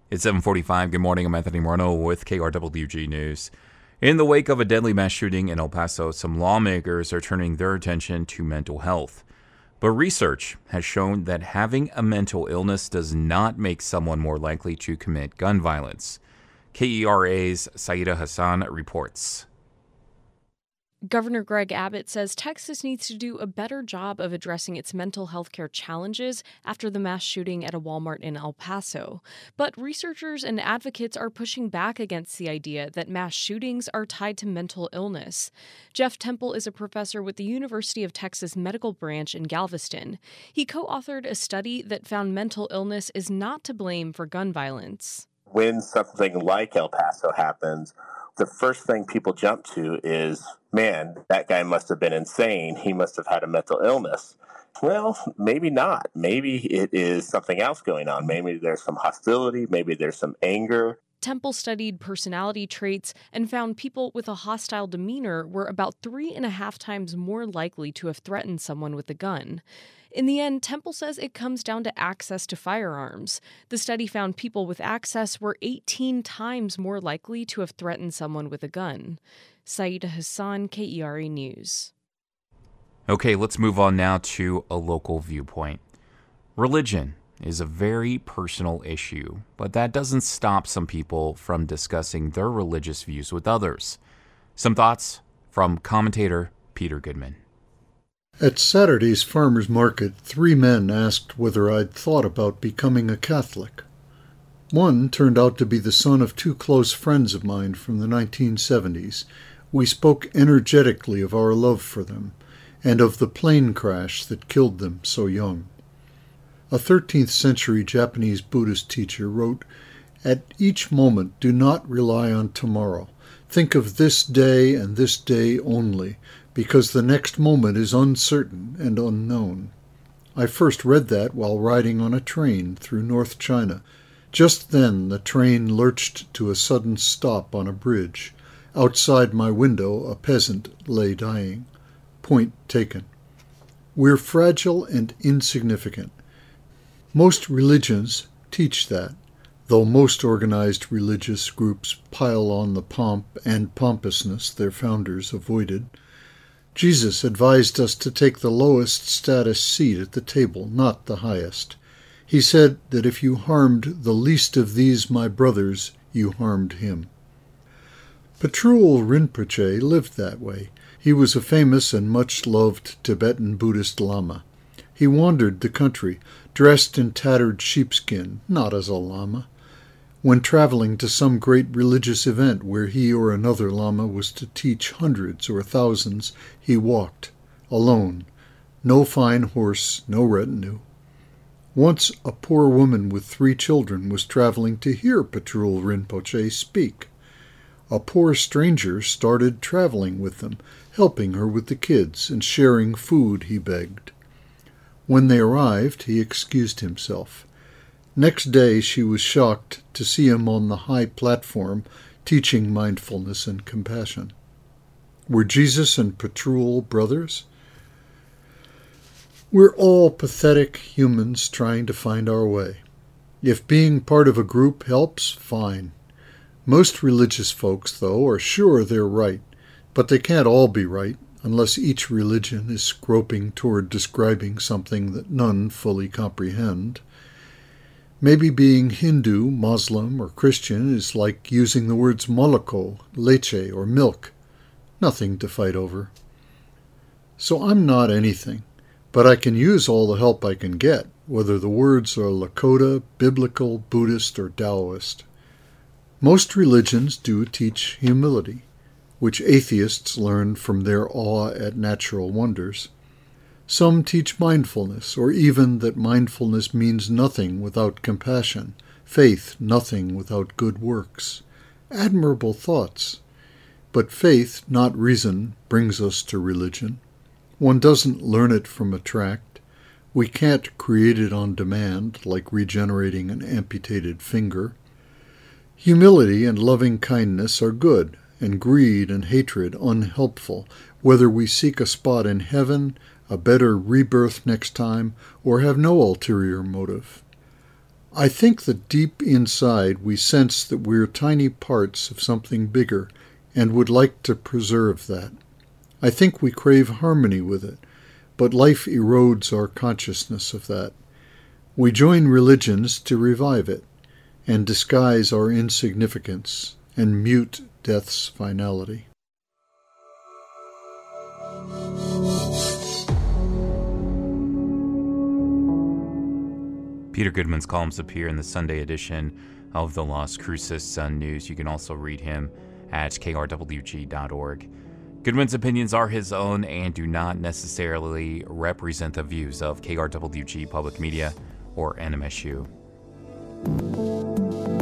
It's 7:45. Good morning. I'm Anthony Moreno with KRWG News. In the wake of a deadly mass shooting in El Paso, some lawmakers are turning their attention to mental health. But research has shown that having a mental illness does not make someone more likely to commit gun violence. KERA's Saida Hassan reports. Governor Greg Abbott says Texas needs to do a better job of addressing its mental health care challenges after the mass shooting at a Walmart in El Paso. But researchers and advocates are pushing back against the idea that mass shootings are tied to mental illness. Jeff Temple is a professor with the University of Texas Medical Branch in Galveston. He co-authored a study that found mental illness is not to blame for gun violence. When something like El Paso happens, the first thing people jump to is, man, that guy must have been insane. He must have had a mental illness. Well, maybe not. Maybe it is something else going on. Maybe there's some hostility. Maybe there's some anger. Temple studied personality traits and found people with a hostile demeanor were about 3.5 times more likely to have threatened someone with a gun. In the end, Temple says it comes down to access to firearms. The study found people with access were 18 times more likely to have threatened someone with a gun. Saida Hassan, KERA News. Okay, let's move on now to a local viewpoint. Religion is a very personal issue, but that doesn't stop some people from discussing their religious views with others. Some thoughts from commentator Peter Goodman. At Saturday's farmers' market, 3 men asked whether I'd thought about becoming a Catholic. One turned out to be the son of 2 close friends of mine from the 1970s. We spoke energetically of our love for them, and of the plane crash that killed them so young. A 13th century Japanese Buddhist teacher wrote, "At each moment do not rely on tomorrow. Think of this day and this day only, because the next moment is uncertain and unknown." I first read that while riding on a train through North China. Just then the train lurched to a sudden stop on a bridge. Outside my window a peasant lay dying. Point taken. We're fragile and insignificant. Most religions teach that, though most organized religious groups pile on the pomp and pompousness their founders avoided. Jesus advised us to take the lowest status seat at the table, not the highest. He said that if you harmed the least of these my brothers, you harmed him. Patrul Rinpoche lived that way. He was a famous and much-loved Tibetan Buddhist Lama. He wandered the country, dressed in tattered sheepskin, not as a Lama. When traveling to some great religious event where he or another Lama was to teach hundreds or thousands, he walked, alone, no fine horse, no retinue. Once a poor woman with 3 children was traveling to hear Patrul Rinpoche speak. A poor stranger started traveling with them, helping her with the kids and sharing food he begged. When they arrived, he excused himself. Next day she was shocked to see him on the high platform teaching mindfulness and compassion. Were Jesus and Patrul brothers? We're all pathetic humans trying to find our way. If being part of a group helps, fine. Most religious folks, though, are sure they're right, but they can't all be right unless each religion is groping toward describing something that none fully comprehend. Maybe being Hindu, Muslim, or Christian is like using the words moloko, leche, or milk. Nothing to fight over. So I'm not anything, but I can use all the help I can get, whether the words are Lakota, biblical, Buddhist, or Taoist. Most religions do teach humility, which atheists learn from their awe at natural wonders. Some teach mindfulness, or even that mindfulness means nothing without compassion, faith nothing without good works. Admirable thoughts. But faith, not reason, brings us to religion. One doesn't learn it from a tract. We can't create it on demand, like regenerating an amputated finger. Humility and loving kindness are good, and greed and hatred unhelpful, whether we seek a spot in heaven, a better rebirth next time, or have no ulterior motive. I think that deep inside we sense that we're tiny parts of something bigger and would like to preserve that. I think we crave harmony with it, but life erodes our consciousness of that. We join religions to revive it, and disguise our insignificance, and mute death's finality. Peter Goodman's columns appear in the Sunday edition of the Las Cruces Sun News. You can also read him at krwg.org. Goodman's opinions are his own and do not necessarily represent the views of KRWG Public Media or NMSU.